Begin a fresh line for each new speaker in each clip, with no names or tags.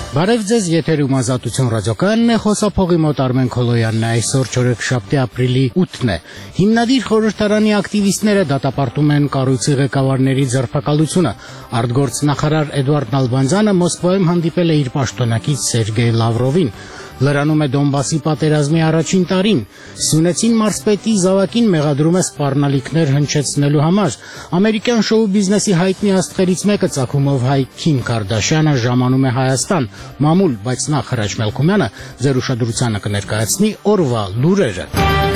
Բարև ձեզ, եթերում Ազատություն ռադիոկայանն է, խոսափողի մոտ Արմեն Քոլոյանն է, այսօր չորեքշաբթի ապրիլի 8-ն է։ Հիմնադիր խորհրդարանի ակտիվիստները դատապարտում են կառույցի ղեկավարների ձերբակալությունը։ Արտգործնախարար Էդուարդ Նալբանդյանը Մոսկվայում հանդիպել է իր պաշտոնակից Սերգեյ Լավրովին։ Լրանում է Դոնբասի պատերազմի առաջին տարին։ Սյունեցին մարզպետի զավակին մեղադրում է սպառնալիքներ հնչեցնելու համար։ Ամերիկյան շոու բիզնեսի հայտնի աստղերից մեկը ծագումով հայ Քիմ Քարդաշյանը ժամանում է Հայաստան։ Մամուլ, բայց նախ Հրաչ Մելքումյանը ձեր ուշադրությանը կներկայացնի օրվա լուրերը։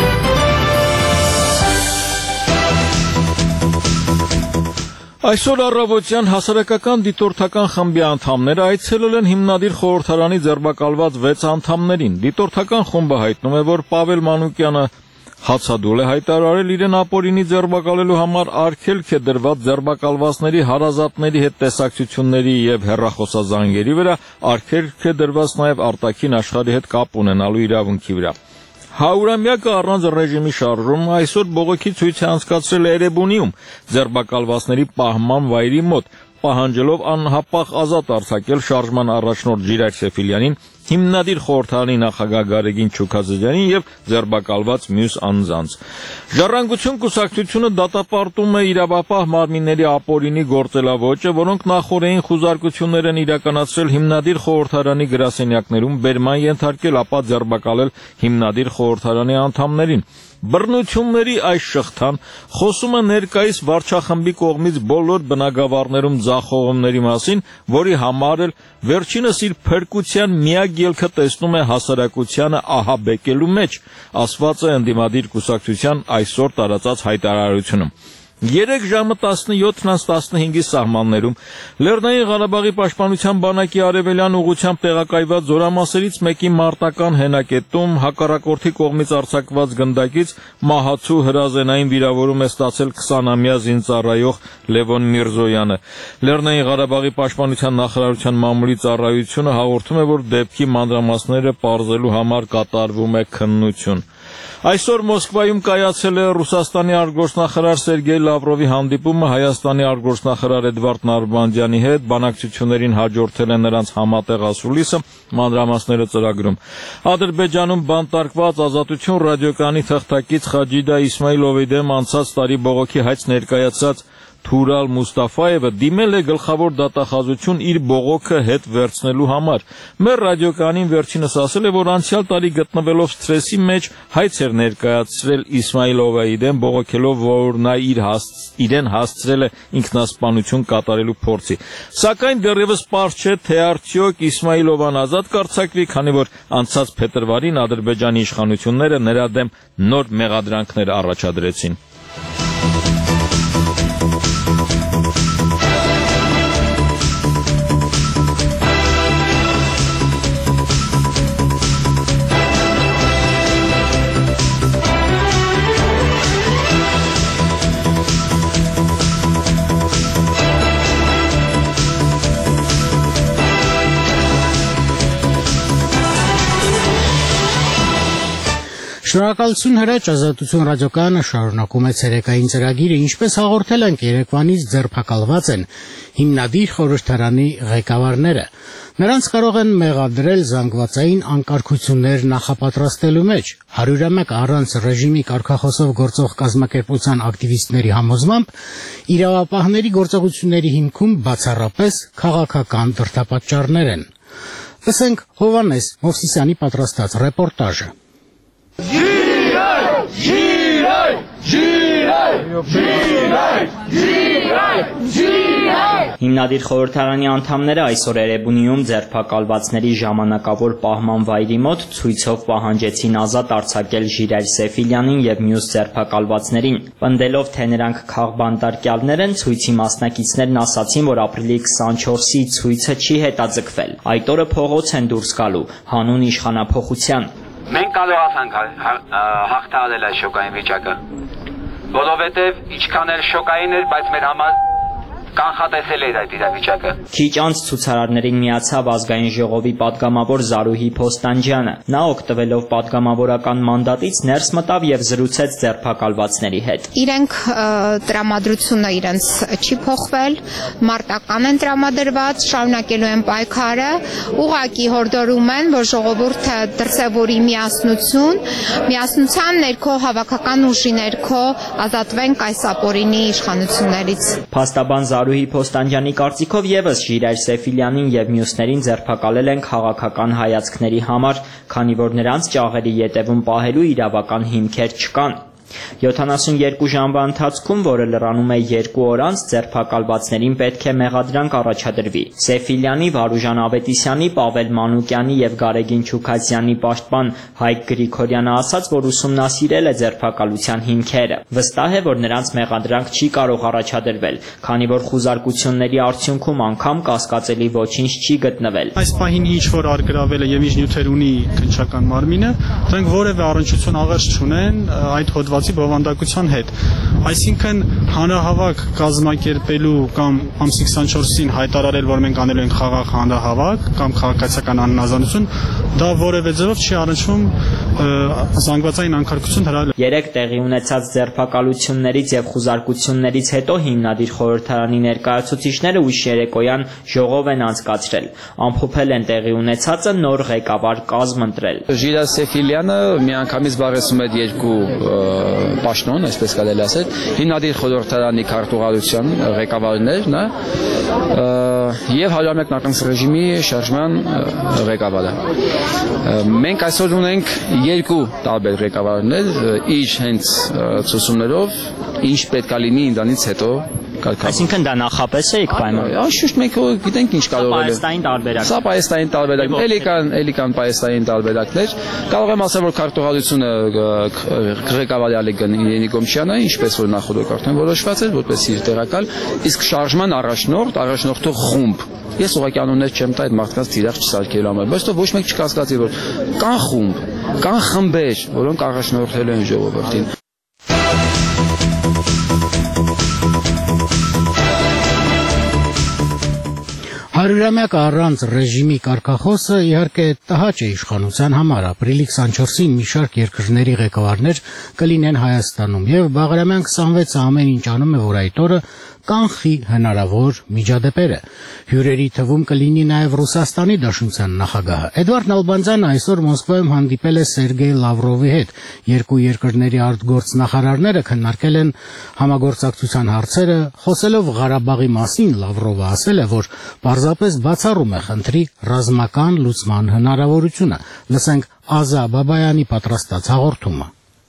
Այսօր առավոտյան հասարակական դիտորդական խմբի անդամները այցելել են հիմնադիր խորհրդարանի ձերբակալված 6 անդամներին։ Դիտորդական խումբը հայտնում է, որ Պավել Մանուկյանը հացադուլ է հայտարարել իրեն ապօրինի ձերբակալելու համար, արգելք է դրված ձերբակալվածների հարազատների հետ տեսակցությունների եւ հեռախոսազանգերի վրա, արգելք է դրված նաեւ արտաքին աշխարհի հետ կապ ունենալու իրավունքի վրա։ 100-ամյակը առանց ռեժիմի շարժում այսօր բողոքի ցույց է անցկացրել Էրեբունիում ձերբակալվածների պահման վայրի մոտ, պահանջելով անհապաղ ազատ արձակել շարժման առաջնորդ Ժիրայր Սեֆիլյանին, հիմնադիր խորհրդարանի նախագահ Գարեգին Չուքաձեջյանին եւ ձերբակալված մյուս անձանց։ Ժառանգություն կուսակցությունը դատապարտում է իրավապահ մարմինների ապօրինի գործելավոճը, որոնք նախորդային խուզարկություններ են իրականացրել հիմնադիր խորհրդարանի գրասենյակներում, բերման ենթարկել, ապա ձերբակալել հիմնադիր խորհրդարանի անդամներին։ Բռնությունների այս շղթան խոսում է ներկայիս վարչախմբի կողմից բոլոր բնակավարներում ձախողումների մասին, որի համար էլ վերջինս իր փրկության միակ ելքը տեսնում է հասարակությանը ահաբեկելու մեջ, ասված է ընդդիմադիր կուսակցության այսօր տարածած հայտարարությունում։ 3 ժամը 17:15-ի սահմաններում Լեռնային Ղարաբաղի պաշտպանության բանակի արևելյան ուղղությամբ տեղակայված զորամասերից մեկի մարտական հենակետում հակառակորդի կողմից արձակված գնդակից մահացու հրազենային վիրավորում է ստացել 20-ամյա զինծառայող Լևոն Միրզոյանը։ Լեռնային Ղարաբաղի պաշտպանության նախարարության մամուլի ծառայությունը հաղորդում է, որ դեպքի մանրամասները պարզելու համար կատարվում է քննություն։ Այսօր Մոսկվայում կայացել է Ռուսաստանի արտգործնախարար Սերգեյ Լավրովի հանդիպումը Հայաստանի արտգործնախարար Էդվարդ Նալբանդյանի հետ, բանակցություններին հաջորդել է նրանց համատեղ ասուլիսը, մանրամասները ծրագրում։ Ադրբեջանում բանտարկված Ազատություն ռադիոկայանի թղթակից Խաջիդա Իսմայիլովի դեմ անցած տարի բողոքի հայց ներկայացած Թուրալ Մուստաֆայևը դիմել է գլխավոր դատախազություն իր բողոքը հետ վերցնելու համար։ Մեր ռադիոկայանին վերջինս ասել է, որ անցյալ տարի գտնվելով սթրեսի մեջ հայց էր ներկայացրել Իսմայիլովայի դեմ, բողոքելով, որ նա իրեն հասցրել է ինքնասպանություն կատարելու փորձի։ Սակայն դեռևս պարզ չէ, թե արդյոք Իսմայիլովան ազատ կարձակվի, քանի որ անցած փետրվարին Ադրբեջանի իշխանությունները նրա դեմ նոր մեղադրանքներ առաջադրեցին։
Շնորհակալություն Հրաչ, Ազատություն ռադիոկայանը շարունակում է ցերեկային ծրագիրը, ինչպես հաղորդել ենք, Երևանից ձերբակալված են հիմնադիր խորհրդարանի ղեկավարները։ Նրանց կարող են մեղադրել զանգվածային անկարգություններ նախապատրաստելու մեջ։ 101 առանց ռեժիմի կարգախոսով գործող կազմակերպության ակտիվիստների համոզմամբ իրավապահների գործողությունների հիմքում բացառապես քաղաքական դրդապատճառներ են։ Լսենք Հովհաննես Մովսիսյանի պատրաստած ռեպորտաժը։
Հիմնադիր խորհրդարանի անդամները այսօր Էրեբունիում ձերբակալվածների ժամանակավոր պահման վայրի մոտ ցույցով պահանջեցին ազատ արձակել Ժիրայր Սեֆիլյանին եւ մյուս ձերբակալվածներին։ Պնդելով, թե նրանք քաղբանտարկյալներ են, ցույցի մասնակիցներն ասացին, որ ապրիլի 24-ի ցույցը չի հետաձգվել։ Այդ օրը փողոց են դուրս գալու հանուն իշխանափոխության։
Մենք կարողացանք հաղթահարել այս շոկային վիճակը, որովհետև ինչքան էլ շոկային էր, բայց մեր համար կանխատեսել էր այդ իրավիճակը։
Քիչ անց ցուցարարներին միացավ ազգային ժողովի падգամավոր Զարուհի Փոստանջյանը։ Նա օգտվելով падգամավորական մանդատից ներս մտավ եւ զրուցեց ձերբակալվածների հետ։
Իրենք տրամադրությունը իրենց չի փոխվել, մարտական են տրամադրված, շարունակելու են պայքարը, ուղղակի հորդորում են, որ ժողովուրդը դրսևորի միասնության ներքո հավաքական ուժի ներքո ազատվենք այս ապօրինի իշխանություններից։
Փաստաբան Զարուհի Փոստանջյանի կարծիքով եւս Ժիրայր Սեֆիլյանին եւ մյուսներին ձերբակալել են քաղաքական հայացքների համար, քանի որ նրանց ճաղերի ետևում պահելու իրավական հիմքեր չկան։ 72 ժամվա ընթացքում, որը լրանում է 2 օր անց, ձերբակալվածներին պետք է մեղադրանք առաջադրվի։ Սեֆիլյանի, Վարուժան Ավետիսյանի, Պավել Մանուկյանի եւ Գարեգին Չուքասյանի պաշտպան Հայկ Գրիգորյանը ասաց, որ ուսումնասիրել է ձերբակալության հիմքերը։ Վստահ է, որ նրանց մեղադրանք չի կարող առաջադրվել, քանի որ խուզարկությունների արդյունքում անգամ կասկածելի ոչինչ չի գտնվել։
Այս պահին ինչ որ արգրավել է եւ ինչ նյութեր ունի քննչական մարմինը, դրանք որևէ առնչություն աղերս չունեն այդ հոդվածի բովանդակության հետ։ Այսինքն հանրահավաք կազմակերպելու կամ ամսի 24-ին հայտարարել, որ մենք անելու ենք խաղաղ հանրահավաք կամ քաղաքացիական անհնազանդություն, դա որևէ ձևով չի առնչվում զանգվածային անկարգություն հրավիրել։
Երեք տեղի ունեցած ձերբակալություններից եւ խուզարկություններից հետո հիմնադիր խորհրդարանի ներկայացուցիչները ուշ երեկոյան ժողով են անցկացրել։ Ամփոփել են տեղի ունեցածը, նոր ղեկավար կազմ ընտրել։
Ժիրայր Սեֆիլյանը միանգամից զբաղեցնում է 2 պաշտոն, այսպես կարելի ասել, հիմնադիր խորհրդարանի քարտուղարության ղեկավարներն է եւ 101 նախնական ռեժիմի շարժման ղեկավարը։ Մենք այսօր ունենք 2 տարբեր ղեկավարներ, իր հենց ցուցումներով, ինչ պետք է լինի ինձանից հետո։
Այսինքն դա նախապես է պայման։
Անշուշտ մենք գիտենք ինչ կարող է։
Պայեստային տարբերակ։
Սա պայեստային տարբերակ, էլի կան պայեստային տարբերակներ։ Կարող եմ ասել, որ քարտուղարությունը ղեկավարյալ է Յենիկ Գոմշյանը, ինչպես որ նախորդ արդեն որոշված էր, որպես իր տեղակալ, իսկ շարժման առաջնորդը խումբ։ Ես ուղղակի անուններ չեմ տա այդ մարդկանց թիրախ չսարքելու համար, բայց ոչ մեկ չկասկածի, որ կան խումբ, կան խմբեր, որոնք առաջնորդելու են ժողովրդին։
Հարյուրամյակը առանց ռեժիմի կարգախոսը իհարկե տհաճ է իշխանության համար։ Ապրիլի 24-ին մի շարք երկրների ղեկավարներ կլինեն Հայաստանում եւ Բաղրամյան 26-ը ամեն ինչ անում է, որ այդ օրը կանխի հնարավոր միջադեպերը։ Հյուրերի թվում կլինի նաև Ռուսաստանի Դաշնության նախագահը։ Էդվարդ Նալբանդյանը այսօր Մոսկվայում հանդիպել է Սերգեյ Լավրովի հետ։ Երկու երկրների արտգործնախարարները քննարկել են համագործակցության հարցերը, խոսելով Ղարաբաղի մասին Լավրովը ասել է, որ պարզապես բացառում է խնդրի ռազմական լուծման հնարավորությունը։ Լսենք Ազա Բաբայանի պատրաստած հաղորդումը։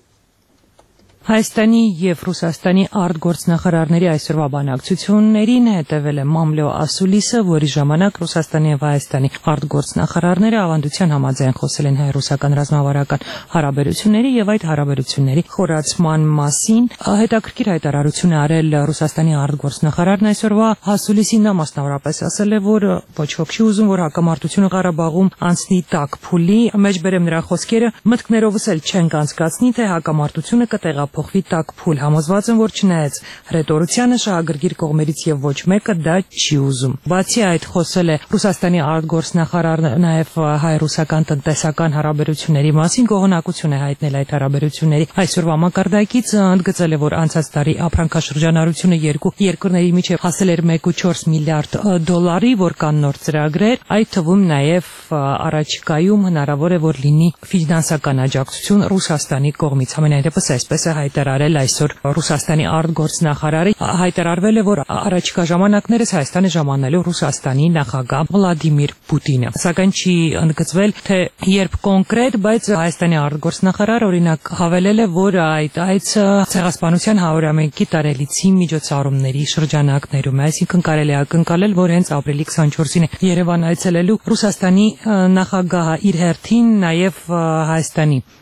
Հայաստանի եւ Ռուսաստանի արտգործնախարարների այսօրվա բանակցություններին հետևել է Մամլո Ասուլիսը, որի ժամանակ Ռուսաստանի եւ Հայաստանի արտգործնախարարները ավանդության համաձայն խոսել են հայ-ռուսական ռազմավարական հարաբերությունների եւ այդ հարաբերությունների խորացման մասին։ Հետաքրքիր հայտարարություն է արել Ռուսաստանի արտգործնախարարն այսօրվա Ասուլիսին, նա մասնավորապես ասել է, որ ոչ ոք չի ուզում, որ հակամարտությունը Ղարաբաղում անցնի տաք փուլի, մեջբերեմ նրա խոսքերը, մտքներովս էլ չենք անցկացնի, թե հակամարտությունը կտեղափոխվի տաք փուլ, համոզված եմ, որ չնայած հռետորությանը շահագրգիռ կողմերից եւ ոչ մեկը դա չի ուզում։ Բացի այդ, խոսել է Ռուսաստանի արտգործնախարարը նաեւ հայ-ռուսական տնտեսական հարաբերությունների մասին, գոհունակություն է հայտնել այդ հարաբերությունների այսօրվա մակարդակից, ընդգծել է, որ անցած տարի ապրանքաշրջանառությունը երկու երկրների միջև հասել էր 1.4 միլիարդ դոլարի, որ կան նոր ծրագրեր, այդ թվում նաեւ առաջիկայում հնարավոր է, որ լինի ֆինանսական աջակցություն Ռուսաստանի կողմից։ Ամենայնպես այսպես է հայտարարել այսօր Ռուսաստանի արտգործնախարարը, հայտարարվել է, որ առաջիկա ժամանակներս Հայաստանը ժամանելու Ռուսաստանի նախագահ Վլադիմիր Պուտինը։ Սակայն չի ընդգծվել, թե երբ կոնկրետ, բայց Հայաստանի արտգործնախարարը օրինակ հավելել է, որ այդ ցեղասպանության 100-ամյակի տարելիցի միջոցառումների շրջանակներում է, այսինքն կարելի է ակնկալել, որ հենց ապրիլի 24-ին Երևան այցելելու Ռուսաստանի նախագահը իր հերթին նաև Հայաստանի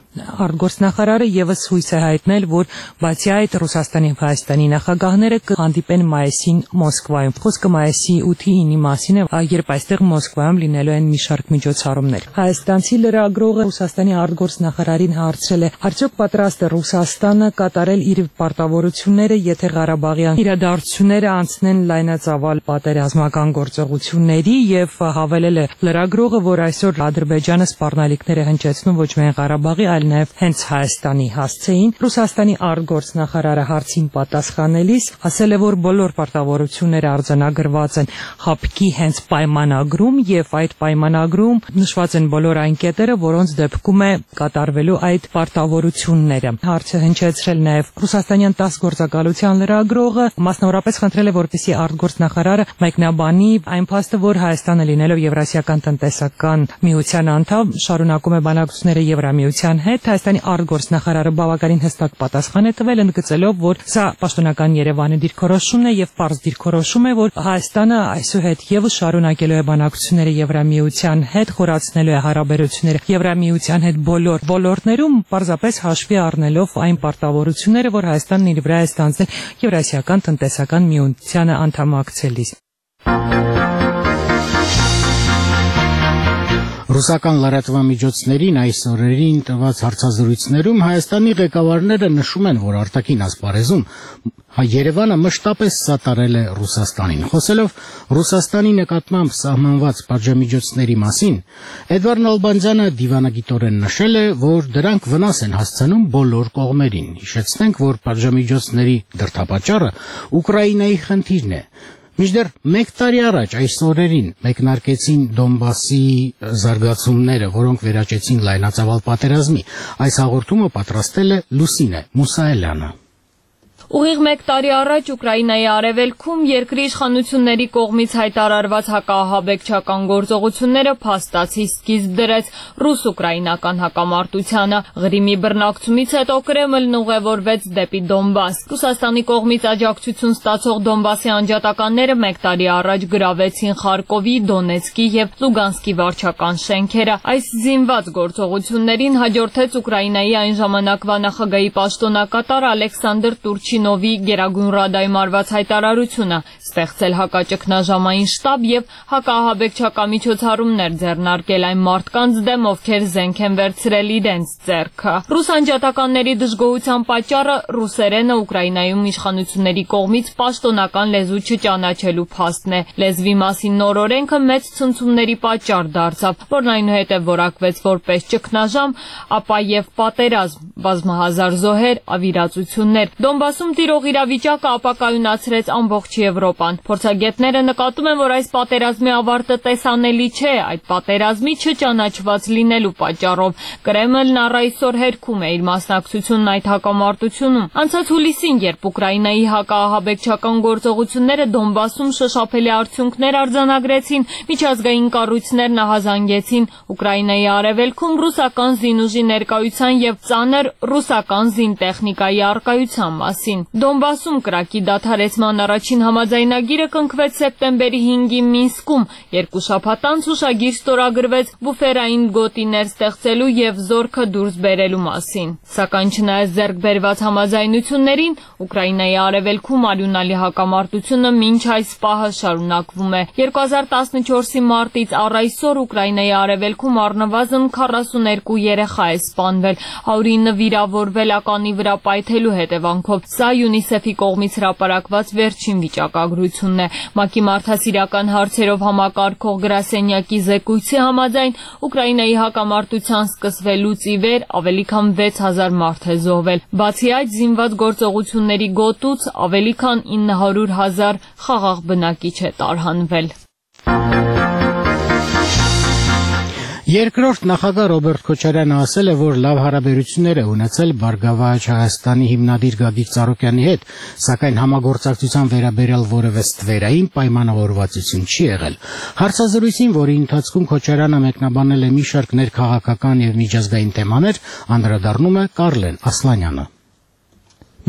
Արտգործնախարարը եւս հույս է հայտնել, որ բացի այդ Ռուսաստանի եւ Հայաստանի նախագահները կհանդիպեն մայիսին Մոսկվայում։ Խոսքը մայիսի 8-9-ի մասին է, երբ այստեղ Մոսկվայում լինելու են մի շարք միջոցառումներ։ Հայաստանցի լրագրողը Ռուսաստանի արտգործնախարարին հարցրել է. արդյոք պատրաստ է Ռուսաստանը կատարել իր պարտավորությունները, եթե Ղարաբաղյան իրադարձությունները անցնեն լայնածավալ պատերազմական գործողությունների, եւ հավելել է լրագրողը, որ այսօր Ադրբեջանը սպառնալիքներ է հնչեցնում ոչ միայն Ղարաբաղի, այլ նաև հենց Հայաստանի հասցեին։ Ռուսաստանի արտգործնախարարը հարցին պատասխանելիս ասել է, որ բոլոր պարտավորությունները արձանագրված են ՀԱՊԿ-ի հենց պայմանագրում, եւ այդ պայմանագրում նշված են բոլոր այն կետերը, որոնց դեպքում է կատարվելու այդ պարտավորությունները։ Հարցը հնչեցրել նաև ռուսաստանյան 10 գործակալության լրագրողը, մասնավորապես խնդրել է, որպեսզի արտգործնախարարը մեկնաբանի այն փաստը, որ Հայաստանը լինելով Եվրասիական տնտեսական միության անդամ, շարունակում է բանակցությունները Եվրամիության հետ։ Հայաստանի արտգործնախարարը բավականին հստակ պատասխան է տվել, ընդգծելով, որ սա պաշտոնական Երևանի դիրքորոշումն է եւ պարզ դիրքորոշում է, որ Հայաստանը այսուհետ եւս շարունակելու է բանակցությունները Եվրամիության հետ, խորացնելու է հարաբերությունները Եվրամիության հետ բոլոր ոլորտներում, պարզապես հաշվի առնելով այն պարտավորությունները, որ Հայաստանն իր վրա է ստանձնել Եվրասիական տնտեսական միությանը անդամակցելիս։
Ռուսական լրատվամիջոցներին այս օրերին տված հարցազրույցներում Հայաստանի ղեկավարները նշում են, որ արտաքին ասպարեզում Երևանը մշտապես սատարել է Ռուսաստանին։ Խոսելով Ռուսաստանի նկատմամբ սահմանված պատժամիջոցների մասին, Էդվարդ Նալբանդյանը դիվանագիտորեն նշել է, որ դրանք վնաս են հասցնում բոլոր կողմերին։ Հիշեցնենք, որ պատժամիջոցների դրդապատճառը Ուկրաինայի խնդիրն է։ Մինչդեռ մեկ տարի առաջ այս օրերին մեկնարկեցին Դոնբասի զարգացումները, որոնք վերաճեցին լայնածավալ պատերազմի։ Այս հաղորդումը պատրաստել է Լուսինե Մուսայելյանը։
Ուղիղ մեկ տարի առաջ Ուկրաինայի արևելքում երկրի իշխանությունների կողմից հայտարարված հակաահաբեկչական գործողությունները փաստացի սկիզբ դրեց ռուս-ուկրաինական հակամարտությանը։ Ղրիմի բռնակցումից հետո Կրեմլն ուղևորվեց դեպի Դոնբաս։ Ռուսաստանի կողմից աջակցություն ստացող Դոնբասի անջատականները մեկ տարի առաջ գրավեցին Խարկովի, Դոնեցկի եւ Լուգանսկի վարչական շենքերը։ Այս զինված գործողություններին հաջորդեց Ուկրաինայի այն ժամանակվա նախագահի պաշտոնակատար Ալեքսանդր Տուրչինովի Գերագույն ռադայում արված հայտարարությունը ստեղծել հակաճգնաժամային շտաբ եւ հակաահաբեկչական միջոցառումներ ձեռնարկել այն մարդկանց դեմ, ովքեր զենք են վերցրել իրենց ձեռքը։ Ռուս անջատականների դժգոհության պատճառը ռուսերենը Ուկրաինայում իշխանությունների կողմից պաշտոնական լեզու չճանաչելու փաստն է։ Լեզվի մասին նոր օրենքը մեծ ցնցումների պատճառ դարձավ, որն այնուհետև որակվեց որպես ճգնաժամ, ապա եւ պատերազմ, բազմահազար զոհեր, ավիրացություններ։ Դոնբասում տիրող իրավիճակը ապակայունացրեց ամբողջ Եվրոպան։ Փորձագետները նկատում են, որ այս պատերազմի ավարտը տեսանելի չէ, այդ պատերազմի չճանաչված լինելու պատճառով։ Կրեմլն առ այսօր հերքում է իր մասնակցությունն այդ հակամարտությունում։ Անցած հուլիսին, երբ Ուկրաինայի հակաահաբեկչական գործողությունները Դոնբասում շոշափելի արդյունքներ արձանագրեցին, միջազգային կառույցներ նահանջեցին Ուկրաինայի արևելքում ռուսական զինուժի ներկայության եւ ծանր ռուսական զինտեխնիկայի առկայության մասին։ Դոնբասում կրակի դադարեցման առաջին համաձայնագիրը կնքվեց սեպտեմբերի 5-ի Մինսկում, երկու շաբաթ անց հուշագիր ստորագրվեց բուֆերային գոտիներ ստեղծելու եւ զորքը դուրս բերելու մասին։ Սակայն չնայած ձեռք բերված համաձայնություններին, Ուկրաինայի արևելքում արյունալի հակամարտությունը մինչ այս պահը շարունակվում է։ 2014-ի մարտից առ այսօր Ուկրաինայի արևելքում առնվազն 42 երեխա է սպանվել, 109 վիրավորվել ականի վրա պայթելու հետևանքով։ Սա ՅՈՒՆԻՍԵՖ-ի կողմից հրապարակված վերջին վիճակագրությունն է։ ՄԱԿ-ի մարդասիրական հարցերով համակարգող գրասենյակի զեկույցի համաձայն Ուկրաինայի հակամարտության սկսվելուց ի վեր ավելի քան 6000 մարդ է զոհվել։ Բացի այդ, զինված գործողությունների գոտուց ավելի քան 900,000 խաղաղ բնակիչ է տարհանվել։
Երկրորդ նախագահ Ռոբերտ Քոչարյանը ասել է, որ լավ հարաբերություններ է ունեցել Բարգավաճ Հայաստանի հիմնադիր Գագիկ Ծառուկյանի հետ, սակայն համագործակցության վերաբերյալ որևէ ստվերային պայմանավորվածություն չի եղել։ Հարցազրույցին, որի ընթացքում Քոչարյանը մեկնաբանել է մի շարք ներքաղաքական եւ միջազգային թեմաներ, անդրադառնում է Կարլեն Ասլանյանը։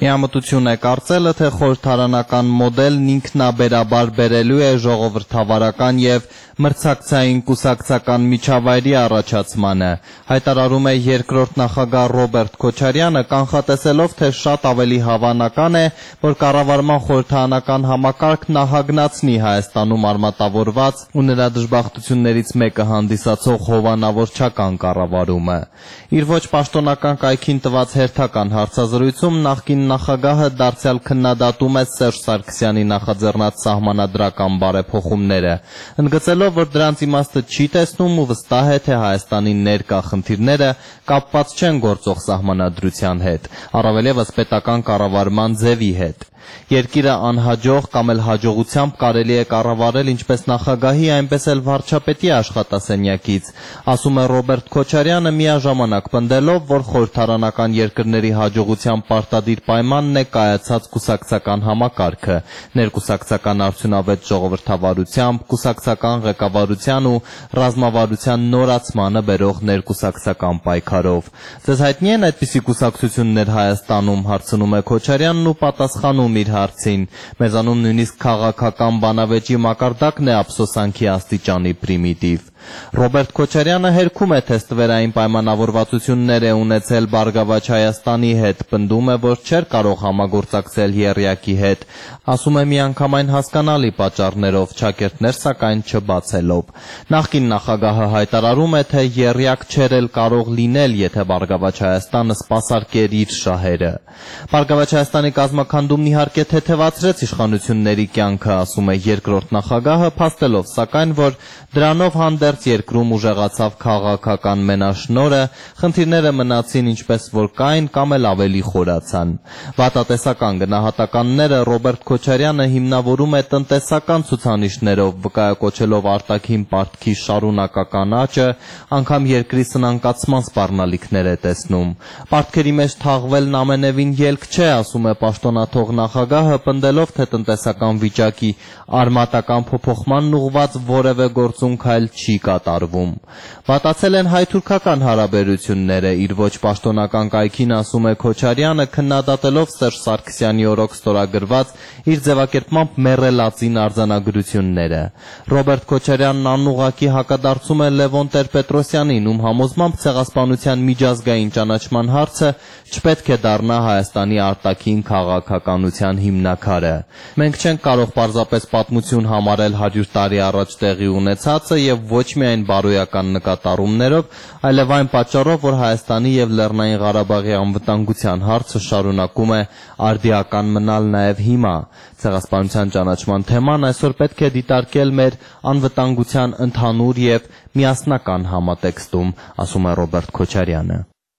Միամտություն է կարծելը, թե խորհրդարանական մոդելն ինքնաբերաբար բերելու է ժողովրդավարական եւ մրցակցային կուսակցական միջավայրի առաջացմանը, հայտարարում է երկրորդ նախագահ Ռոբերտ Քոչարյանը, կանխատեսելով, թե շատ ավելի հավանական է, որ կառավարման խորհրդարանական համակարգն ահագնացնի Հայաստանում արմատավորված ու նրա դժբախտություններից մեկը հանդիսացող հովանավորչական կառավարումը։ Իր ոչ պաշտոնական կայքին տված հերթական հարցազրույցում նախկին նախագահը դարձյալ քննադատում է Սերժ Սարգսյանի նախաձեռնած սահմանադրական բարեփոխումները, ընդգծելով, որ դրանց իմաստը չի տեսնում ու վստահ է, թե Հայաստանի ներկա խնդիրները կապված չեն գործող սահմանադրության հետ, առավել ևս պետական կառավարման ձևի հետ։ Երկիրը անհաջող կամ էլ հաջողությամբ կարելի է կառավարել ինչպես նախագահի, այնպես էլ վարչապետի աշխատասենյակից, ասում է Ռոբերտ Քոչարյանը, միաժամանակ պնդելով, որ խորհրդարանական երկրների հաջողության պարտադիր պայմանն է կայացած կուսակցական համակարգը, ներկուսակցական արդյունավետ ժողովրդավարությամբ, կուսակցական ղեկավարության ու ռազմավարության նորացմանը բերող ներկուսակցական պայքարով։ Ձեզ հայտնի են այդպիսի կուսակցություններ Հայաստանում, հարցնում է Քոչարյանն ու պատասխանում իր հարցին, մեզանում նույնիսկ քաղաքական բանավեճի մակարդակն է ափսոսանքի աստիճանի պրիմիտիվ։ Ռոբերտ Քոչարյանը հերքում է, թե ստվերային պայմանավորվածություններ է ունեցել Բարգավաճ Հայաստանի հետ, պնդում է, որ չէր կարող համագործակցել եռյակի հետ, ասում է միանգամայն հասկանալի պատճառներով, ճակերտներ սակայն չբացելով։ Նախկին նախագահը հայտարարում է, թե եռյակ չէր էլ կարող լինել, եթե Բարգավաճ Հայաստանը սպասարկեր իր շահերը։ Բարգավաճ Հայաստանի կազմաքանդումն իհարկե թեթևացրեց իշխանությունների կյանքը, ասում է երկրորդ նախագահը, փաստելով սակայն, որ դրանով հանդերձ երկրում ուժեղացավ քաղաքական մենաշնորհը, խնդիրները մնացին ինչպես որ կային կամ էլ ավելի խորացան։ Վատատեսական գնահատականները Ռոբերտ Քոչարյանը հիմնավորում է տնտեսական ցուցանիշներով, վկայակոչելով արտաքին պարտքի շարունակական աճը, անգամ երկրի սնանկացման սպառնալիքներ է տեսնում։ Պարտքերի մեջ թաղվելն ամենևին ելք չէ, ասում է պաշտոնաթող նախագահը, պնդելով, թե տնտեսական վիճակի արմատական փոփոխմանն ուղղված որևէ գործունք այլ չի կատարվում։ Վատացել են հայ-թուրքական հարաբերությունները, իր ոչ պաշտոնական կայքին ասում է Քոչարյանը, քննադատելով Սերժ Սարգսյանի օրոք ստորագրված իր ձևակերպմամբ մեռելածին արձանագրությունները։ Ռոբերտ Քոչարյանն անուղղակի հակադարձում է Լևոն Տեր-Պետրոսյանին, ում համոզմամբ ցեղասպանության միջազգային ճանաչման հարցը չպետք է դառնա Հայաստանի արտաքին քաղաքականության հիմնաքարը։ Մենք չենք կարող պարզապես պատմություն համարել 100 տարի առաջ տեղի ունեցածը եւ ոչ միայն բարոյական նկատառումներով, այլև այն պատճառով, որ Հայաստանի եւ Լեռնային Ղարաբաղի անվտանգության հարցը շարունակում է արդիական մնալ նաեւ հիմա։ Ցեղասպանության ճանաչման թեման այսօր պետք է դիտարկել մեր անվտանգության ընդհանուր եւ միասնական համատեքստում, ասում է Ռոբերտ Քոչարյանը։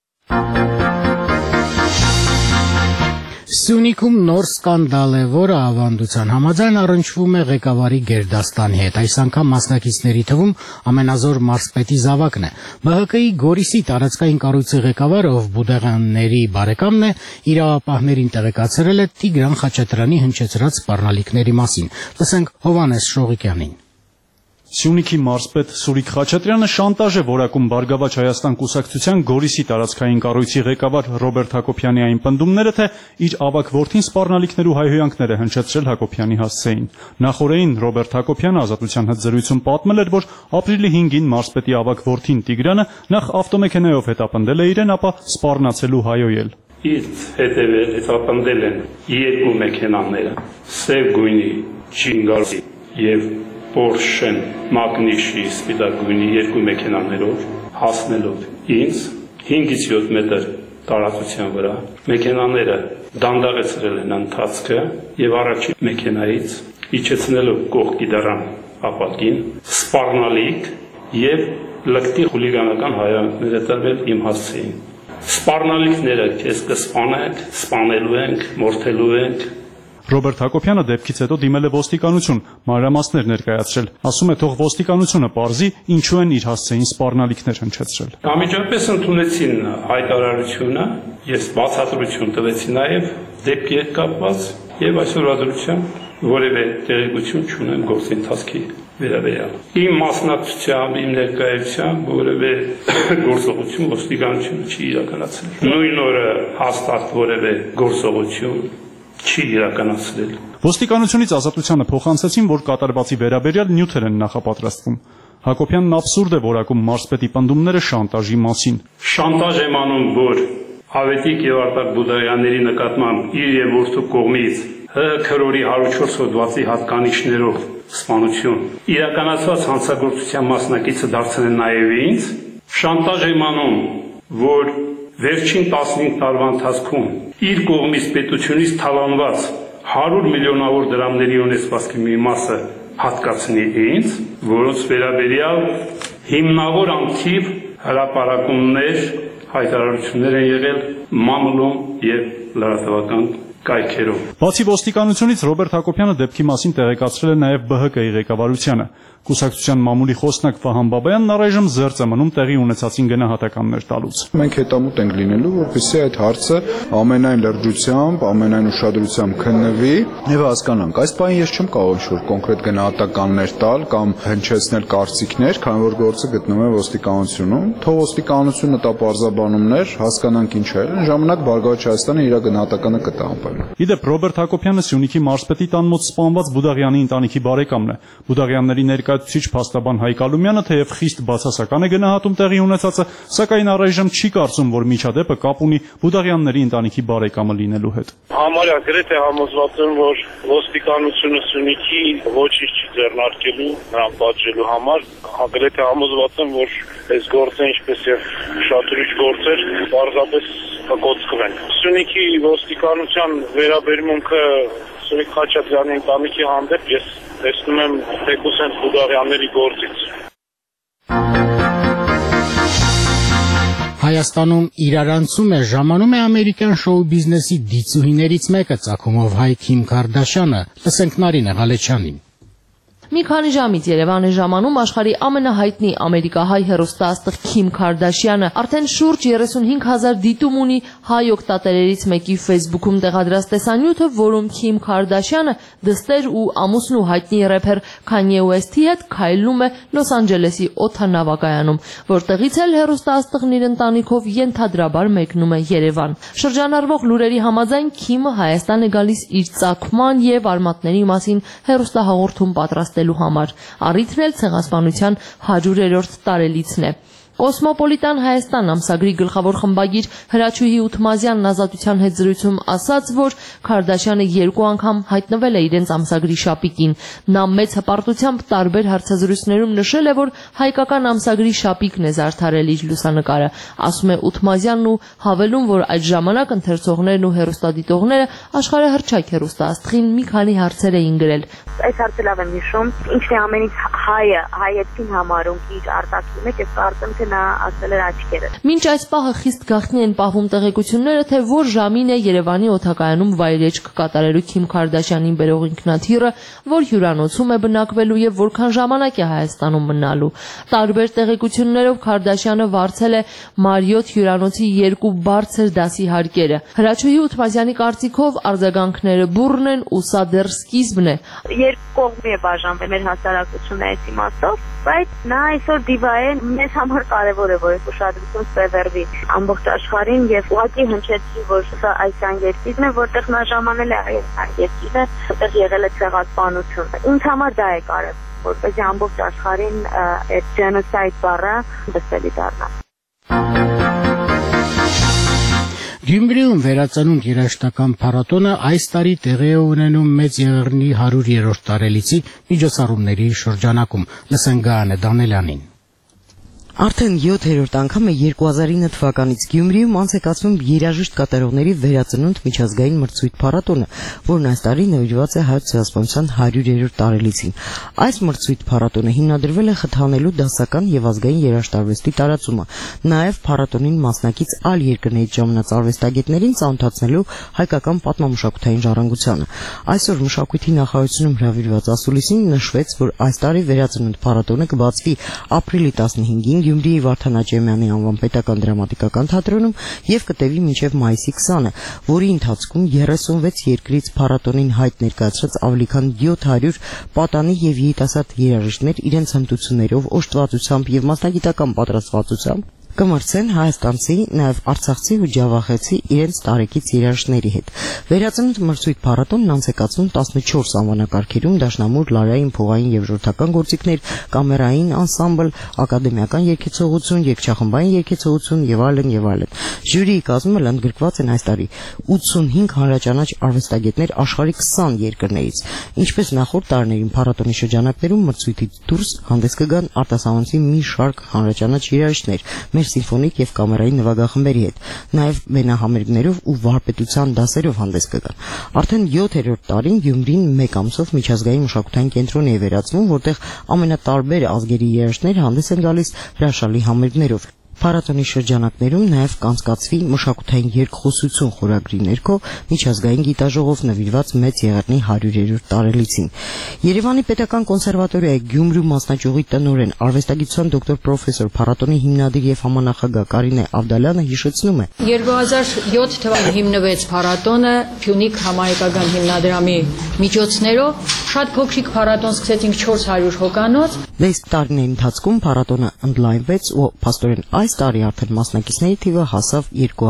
Սյունիքում նոր սկանդալ է, որը ավանդության համաձայն առնչվում է ղեկավարի գերդաստանի հետ։ Այս անգամ մասնակիցների թվում ամենազոր մարզպետի զավակն է։ ԲՀԿ-ի Գորիսի տարածքային կառույցի ղեկավարը, ով Բուդեղյանների բարեկամն է, իրավապահներին տեղեկացրել է Տիգրան Խաչատրյանի հնչեցրած սպառնալիքների մասին։ Լսենք Հովհաննես Շողիկյանին։
Սյունիքի մարզպետ Սուրիկ Խաչատրյանը շանտաժ է որակում Բարգավաճ Հայաստան կուսակցության Գորիսի տարածքային կառույցի ղեկավար Ռոբերտ Հակոբյանի այն պնդումները, թե իր ավագ որդին սպառնալիքներ ու հայհոյանքներ է հնչեցրել Հակոբյանի հասցեին։ Նախորդին Ռոբերտ Հակոբյանը Ազատության հետ զրույցում պատմել էր, որ ապրիլի 5-ին մարզպետի ավագ որդին Տիգրանը նախ ավտոմեքենայով հետապնդել է իրեն, ապա սպառնացել ու հայոյել։
Իր հետապնդել են երկու մեքենաները, սև գույնի Ջինգալի եւ Porsche Magnishi սպիտակ գույնի երկու մեքենաներով հասնելով ինձ 5-ից 7 մետր տարածության վրա մեքենաները դանդաղեցրել են ընթացքը եւ առաջին մեքենայից իջեցնելով կողքի դռան ապակին սպառնալիք եւ լկտի խուլիգանական հայացքներ է տրվել իմ հասցեին։ Սպառնալիքները քեզ կսպանենք, սպանելու ենք, մորթելու ենք։
Ռոբերտ Հակոբյանը դեպքից հետո դիմել է ոստիկանություն, մանրամասներ ներկայացրել, ասում է թող ոստիկանությունը պարզի ինչու են իր հասցեին սպառնալիքներ հնչեցրել։
Անմիջապես ընդունեցին հայտարարությունը, ես բացատրություն տվեցի նաև դեպքի հետ կապված եւ այսօր ազատության որևէ տեղեկություն չունեմ գործի ընթացքի վերաբերյալ։ Իմ մասնակցությամբ, իմ ներկայությամբ որևէ գործողություն ոստիկանությունը չի իրականացրել։ Նույն օրը հաստատ որևէ գործողություն չի իրականացրել։
Ոստիկանությունից ազատությանը փոխանցեցին, որ կատարվածի վերաբերյալ նյութեր են նախապատրաստվում։ Հակոբյանն աբսուրդ է որակում մարզպետի պնդումները շանտաժի մասին։
Շանտաժ եմ անում, որ Ավետիք եւ Արտակ Բուդաղյանների նկատմամբ իր եւ որդու կողմից քրորի 104 հոդվածի հատկանիշներով սպանություն իրականացված հանցագործության մասնակիցը դարձնել նաեւ ինձ, շանտաժ եմ անում, որ վերջին 15 տարվա ընթացքում իր կողմից պետությունից թալանված 100 միլիոնավոր դրամների ունեցվածքի մի մասը հատկացնի ինձ, որոնց վերաբերյալ հիմնավոր անկիվ հրապարակումներ, հայտարարություններ են եղել մամուլում եւ լրատվական կայքերով։
Բացի ոստիկանությունից Ռոբերտ Հակոբյանը դեպքի մասին տեղեկացրել է նաև ԲՀԿ-ի ղեկավարությանը։ Կուսակցության մամուլի խոսնակ Վահան Բաբայանն առայժմ զերծ է մնում տեղի ունեցածին գնահատականներ տալուց։
Մենք հետամուտ ենք լինելու, որպեսզի այդ հարցը ամենայն լրջությամբ, ամենայն ուշադրությամբ քննվի եւ հասկանանք։ Այս բանը ես չեմ կարող ինչ-որ կոնկրետ գնահատականներ տալ կամ հնչեցնել կարծիքներ, քանի որ գործը գտնվում է ոստիկանությունում։ Թող ոստիկանությունը տա պարզաբանումներ, հասկանանք ինչ է։ Այն ժամանակ Բարգավաճ Հայաստանը իր գնահատականը կտա ամբողջ։
Իդեպ Ռոբերտ Հակոբյանը Սյունիքի մարզպետի տան մոտ սպանված Բուդաղյանի ընտանիքի բարեկամն է։ Բուդաղյանների ներկայացուցիչ փաստաբան Հայկ Ալումյանը թեև խիստ բացասական է գնահատում տեղի ունեցածը, սակայն առայժմ չի կարծում, որ միջադեպը կապ ունի Բուդաղյանների ընտանիքի բարեկամը լինելու հետ։
Համարյա գրեթե համոզված եմ, որ ոստիկանությունը Սյունիքի ոչինչ չի ձեռնարկելու նրան պատժելու համար, գրեթե համոզված եմ, որ այս գործը ինչպես եւ շատ ուրիշ գործեր պարզապես կկոծկվեն։ Սյունիքի ոստիկանության վերաբերմունքը Սուրիկ Խաչատրյանի ընտանիքի հանդեպ ես տեսնում եմ թեկուզ են Բուդաղյանների գործից։
Հայաստանում իրարանցում է ժամանում է ամերիկյան շոու բիզնեսի դիցուհիներից մեկը ծագումով հայ Քիմ Քարդաշյանը, լսենք Նարինե Ղալեչյանին։
Մի քանի ժամից Երևան է ժամանում աշխարհի ամենահայտնի ամերիկահայ հեռուստաաստղ Քիմ Քարդաշյանը արդեն շուրջ 35,000 դիտում ունի հայ օգտատերերից մեկի Facebook-ում տեղադրած տեսանյութը, որում Քիմ Քարդաշյանը դստեր ու ամուսնու հայտնի рэփեր Քանյե Ուեսթի հետ քայլում է Լոս Անջելեսի օդանավակայանում, որտեղից էլ հեռուստաաստղն իր ընտանիքով ենթադրաբար մեկնում է Երևան։ Շրջանառվող լուրերի համաձայն Քիմը Հայաստան է գալիս իր ծագման եւ արմատների մասին հեռուստահաղորդում պատրաստելու համար։ Առիթն էլ ցեղասպանության 100-րդ տարելիցն է։ Կոսմոպոլիտան Հայաստան ամսագրի գլխավոր խմբագիր Հրաչուհի Ութմազյանն Ազատության հետ զրույցում ասաց, որ Քարդաշյանը 2 անգամ հայտնվել է իրենց ամսագրի շապիկին։ Նա մեծ հպարտությամբ տարբեր հարցազրույցներում նշել է, որ հայկական ամսագրի շապիկն է զարդարել իր լուսանկարը։ Ասում է Ութմազյանն ու հավելում, որ այդ ժամանակ ընթերցողներն ու հեռուստադիտողները աշխարհահռչակ հեռուստաաստղին մի քանի հարցեր էին գրել։
Այս հարցը լավ եմ հիշում, ինչն է ամենից հայը, հայեցին համարում իր արտաքին մեջ, ես կարծում թե նա ասել էր աչքերը։
Մինչ այս պահը խիստ գաղտնի են պահվում տեղեկությունները, թե որ ժամին է Երևանի օդակայանում վայրեջք կատարելու Քիմ Քարդաշյանին բերող ինքնաթիռը, որ հյուրանոցում է բնակվելու եւ որքան ժամանակ է Հայաստանում մնալու։ Տարբեր տեղեկություններով Քարդաշյանը վարձել է Մարիոթ հյուրանոցի 2 բարձր դասի հարկերը։ Հրաչուհի Ութմազյանի կարծիքով արձագանքները բուռն են ու սա դեռ սկիզբն է։
Երկու կողմի է բաժանվել մեր հասարակությունը այս իմաստով, բայց նա այսօր դիվա է, մեզ համար կարևոր է, որ այս ուշադրություն սևեռվի ամբողջ աշխարհին եւ ուղղակի հնչեցի, որ սա այս անկերպիզն է, որտեղ նա ժամանել է այս անկերպիզը, որտեղ եղել է ցեղասպանություն։ Ինձ համար դա է կարևոր, որպեսզի ամբողջ աշխարհին այդ genocide բառը դասելի դառնա։
Գյումրիում վերածնունդ երաժշտական փառատոնը այս տարի տեղի է ունենում Մեծ Եղեռնի 100-րդ տարելիցի միջոցառումների շրջանակում։ Լսենք Գայանե Դանելյանին։
Արդեն 7-րդ անգամ է 2009 թվականից Գյումրիում անց է կացվում երաժիշտ կատարողների վերածնունդ միջազգային մրցույթ փառատոնը, որն այս տարի նվիրված է հայոց ցեղասպանության 100-րդ տարելիցին։ Այս մրցույթ փառատոնը հիմնադրվել է խթանելու դասական եւ ազգային երաժշտարվեստի տարածումը, նաեւ փառատոնին մասնակից այլ երկրներից ժամանած արվեստագետներին ծանոթացնելու հայկական պատմամշակութային ժառանգությանը։ Այսօր մշակույթի նախարարությունում հրավիրված ասուլիսին նշվեց, որ այս տարի վերածնունդ փառատոնը կբացվի ապրիլի 15-ին Գյումրիի Վարդան Աճեմյանի անվան պետական դրամատիկական թատրոնում եւ կտևի մինչեւ մայիսի 20-ը, որի ընթացքում 36 երկրից փառատոնին հայտ ներկայացրած ավելի քան 700 պատանի եւ երիտասարդ երաժիշտներ իրենց հմտություններով, օժտվածությամբ եւ մասնագիտական պատրաստվածությամբ կմրցեն հայաստանցի, նաև արցախցի ու ջավախեցի իրենց տարեկից երաժիշտների հետ։ Վերածնունդ մրցույթ փառատոնն անց է կացվում 14 անվանակարգերում՝ դաշնամուր, լարային, փողային եւ ժողովրդական գործիքներ, կամերային անսամբլ, ակադեմիական երգեցողություն, երգչախմբային երգեցողություն եւ այլն եւ այլն։ Ժյուրիի կազմում ընդգրկված են այս տարի 85 հանրաճանաչ արվեստագետներ աշխարհի 20 երկրներից։ Ինչպես նախորդ տարիներին փառատոնի շրջանակներում մրցույթից դուրս հանդես կգան արտասահմանցի մի շարք հանրաճանաչ երաժիշտներ սիմֆոնիկ եւ կամերային նվագախմբերի հետ, նաեւ մենահամերգներով ու վարպետության դասերով հանդես կգան։ Արդեն 7-րդ տարին Գյումրին մեկ ամսով միջազգային մշակութային կենտրոն է վերածվում, որտեղ ամենատարբեր ազգերի երաժիշտներ հանդես են գալիս հրաշալի համերգներով։ Փառատոնի շրջանակներում նաև կանցկացվի մշակութային երկխոսություն խորագրի ներքո միջազգային գիտաժողով նվիրված մեծ եղեռնի 100-րդ տարելիցին։ Երևանի պետական կոնսերվատորիայի Գյումրու մասնաճյուղի տնօրեն, արվեստագիտության դոկտոր պրոֆեսոր, փառատոնի հիմնադիր եւ համանախագահ Կարինե Ավդալյանը հիշեցնում է.
2007 թվականին հիմնվեց փառատոնը Փյունիկ համահայկական հիմնադրամի միջոցներով։ Շատ փոքրիկ փառատոն սկսեցինք 400 հոգանոց։
Այս տարիների ընթացքում փառատոնը ընդլայնվեց ու փաստորեն այս տարի արդեն մասնակիցների թիվը հասավ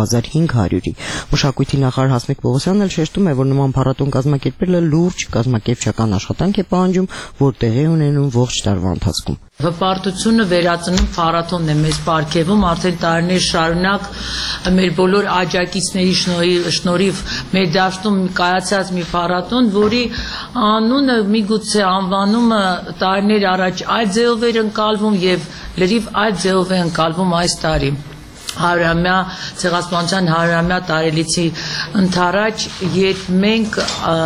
2500-ի։ Մշակույթի նախարար Հասմիկ Պողոսյանն էլ շեշտում է, որ նման փառատոն կազմակերպելը լուրջ կազմակերպչական աշխատանք է պահանջում, որ տեղի ունենում ողջ տարվա ընթացքում։
Հպարտությունը վերածնում փառատոնն է մեզ պարգևում արդեն տարիներ շարունակ մեր բոլոր աջակիցների շնորհիվ մեր դաշտում կայացած մի փառատոն, որի անունը միգուցե անվանումը տարիներ առաջ այլ ձևով էր ընկալվում եւ լրիվ այլ ձևով է ընկալվում այս տարի։ Հարյուրամյա ցեղասպանության հարյուրամյա տարելիցի ընթരാճ, երբ մենք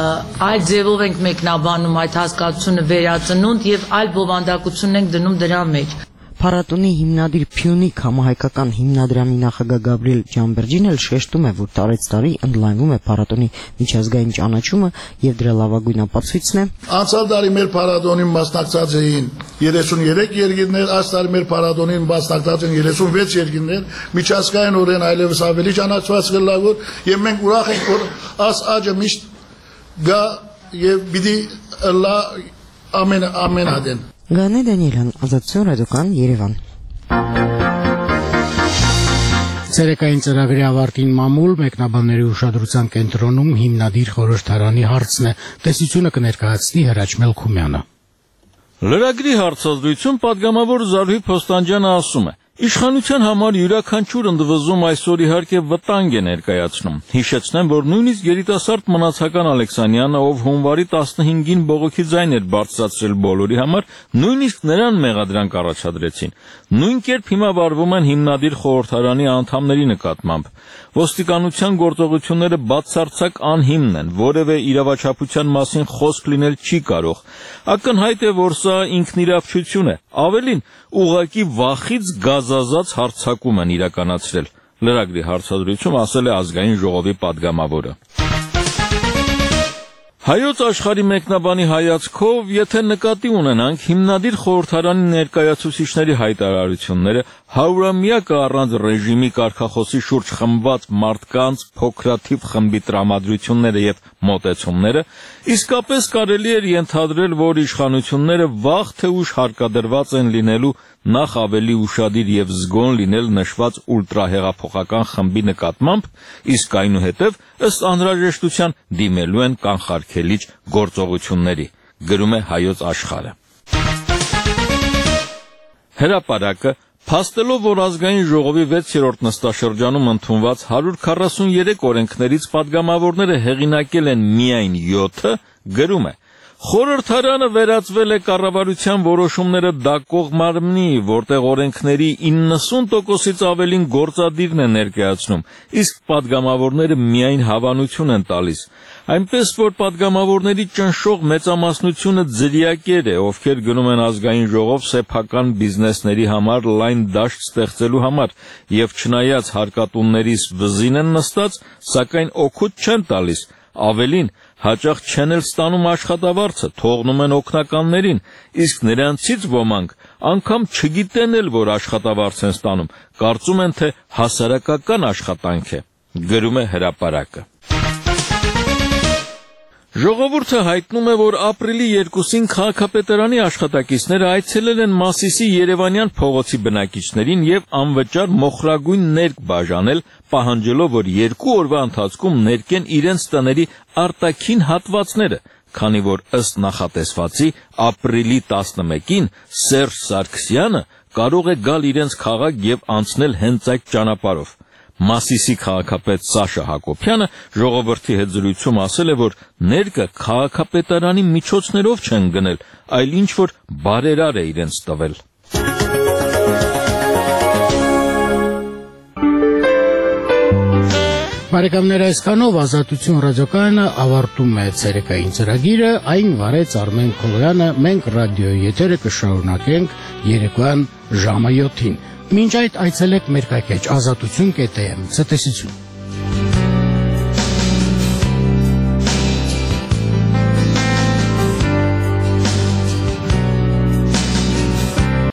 այլ ձևով ենք մեկնաբանում այդ հասկացությունը վերածնունդ եւ այլ բովանդակություն ենք դնում դրա մեջ։
Փառատոնի հիմնադիր Փյունիկ համահայկական հիմնադրամի նախագահ Գաբրիել Ջամբերջին էլ շեշտում է, որ տարեցտարի ընդլայնվում է փառատոնի միջազգային ճանաչումը եւ դրա լավագույն ապացույցն է։
Անցյալ տարի մեր փառատոնին մասնակցած էին 33 երկիրներ, այս տարի մեր փառատոնին մասնակցած են 36 երկիրներ, միջազգայինորեն այլևս ավելի ճանաչված գլավոր եւ մենք ուրախ ենք, որ այս աճը միշտ գա եւ պիտի լա ամենադեն։
Գանե Դանիելյան, Ազատություն ռադիոկան, Երևան։
Ցերեկային ծրագրի ավարտին մամուլ մեկնաբանների ուշադրության կենտրոնում հիմնադիր խորհրդարանի հարցն է, տեսությունը կներկայացնի Հրաչ Մելքումյանը։
Լրագրի հարցազրույցում պատգամավոր Զարուհի Փոստանջյանը ասում է. Իշխանության համար յուրաքանչյուր ընդվզում այսօր իհարկե վտանգ է ներկայացնում։ Հիշեցնեմ, որ նույնիսկ երիտասարդ մնացական Ալեքսանյանը, ով հունվարի 15-ին բողոքի ձայն էր բարձրացրել բոլորի համար, նույնիսկ նրան մեղադրանք առաջադրեցին։ Նույն կերպ հիմա վարվում են հիմնադիր խորհրդարանի անդամների նկատմամբ։ Ոստիկանության գործողությունները բացարձակ անհիմն են, որևէ իրավաչափության մասին խոսք լինել չի կարող։ Ակնհայտ է, որ սա ինքնիրավչություն է։ Ավելին, ուղղակի վախից գազազած հարձակում են իրականացրել։ Լրագրի հարցազրույցում ասել է ազգային ժողովի պատգամավորը։ Հայոց աշխարհի մեկնաբանի հայացքով, եթե նկատի ունենանք հիմնադիր խորհրդարանի ներկայացուցիչների հայտարարությունները, հարյուրամյակը առանց ռեժիմի կարգախոսի շուրջ խմբված մարդկանց փոքրաթիվ խմբի տրամադրությունները եւ մոտեցումները, իսկապես կարելի էր ենթադրել, որ իշխանությունները վաղ թե ուշ հարկադրված են լինելու նախ ավելի ուշադիր եւ զգոն լինել նշված ուլտրահեղափոխական խմբի նկատմամբ, իսկ այնուհետև ըստ անհրաժեշտության դիմելու են կանխարգելիչ գործողությունների, գրում է Հայոց աշխարհը։ Հրապարակը, փաստելով, որ ազգային ժողովի 6-րդ նստաշրջանում ընդունված 143 օրենքներից պատգամավորները հեղինակել են միայն 7-ը, գրում է. Խորհրդարանը վերածվել է կառավարության որոշումները դակող մարմնի, որտեղ օրենքների 90%-ից ավելին գործադիրն է ներկայացնում, իսկ պատգամավորները միայն հավանություն են տալիս։ Այնպես որ պատգամավորների ճնշող մեծամասնությունը ձրիակեր է, ովքեր գնում են ազգային ժողով սեփական բիզնեսների համար լայն դաշտ ստեղծելու համար, եւ չնայած հարկատուններիս վզին են նստած, սակայն օգուտ չեն տալիս։ Ավելին, հաճախ չեն էլ ստանում աշխատավարձը, թողնում են օգնականներին, իսկ նրանցից ոմանք անգամ չգիտեն էլ, որ աշխատավարձ են ստանում, կարծում են, թե հասարակական աշխատանք է, գրում է հրապարակը։ Ժողովուրդը հայտնում է, որ ապրիլի 2-ին քաղաքապետարանի աշխատակիցները այցելել են Մասիսի Երևանյան փողոցի բնակիչներին եւ անվճար մոխրագույն ներկ բաժանել, պահանջելով, որ 2 օրվա ընթացքում ներկեն իրենց տների արտաքին հատվածները, քանի որ ըստ նախատեսվածի ապրիլի 11-ին Սերժ Սարգսյանը կարող է գալ իրենց քաղաք եւ անցնել հենց այդ ճանապարհով։ Մասիսի քաղաքապետ Սաշա Հակոբյանը ժողովրդի հետ զրույցում ասել է, որ ներկը քաղաքապետարանի միջոցներով չեն գնել, այլ ինչ-որ բարերար է իրենց տվել։
Բարեկամներ, այսքանով Ազատություն ռադիոկայանը ավարտում է ցերեկային ծրագիրը, այն վարեց Արմեն Քոլոյանը, մենք ռադիոյի եթերը կշարունակենք երեկոյան ժամը 7-ին։ Մինչ այդ այցելեք մեր կայքեջ azatutun.am. Ցտեսություն։